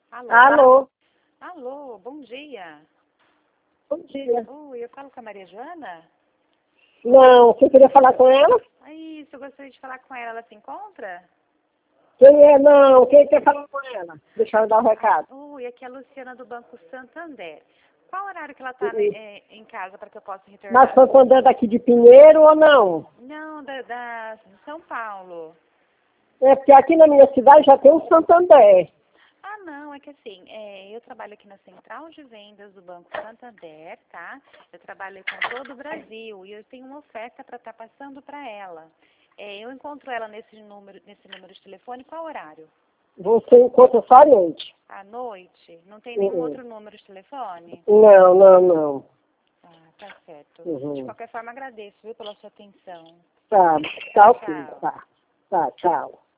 Alô? Alô? Alô, bom dia. Bom dia. Oi, eu falo com a Maria Joana? Não, você queria falar com ela? Isso, eu gostaria de falar com ela. Ela se encontra? Quem é? Não, quem quer falar com ela? Deixa eu dar o recado. Oi, aqui é a Luciana do Banco Santander. Qual horário que ela está em casa para que eu possa retornar? Mas Santander daqui de Pinheiro ou não? Não, de São Paulo. É porque aqui na minha cidade já tem um Santander. Ah, não, é que assim, eu trabalho aqui na Central de Vendas do Banco Santander, tá? Eu trabalho com todo o Brasil e eu tenho uma oferta para estar passando para ela. Eu encontro ela nesse número de telefone, qual horário? Você encontra somente. À noite? Não tem nenhum outro número de telefone? Não, não, não. Ah, tá certo. De Uhum. qualquer forma, agradeço, viu, pela sua atenção. Tá, tá ok. Tchau. Tá, tchau.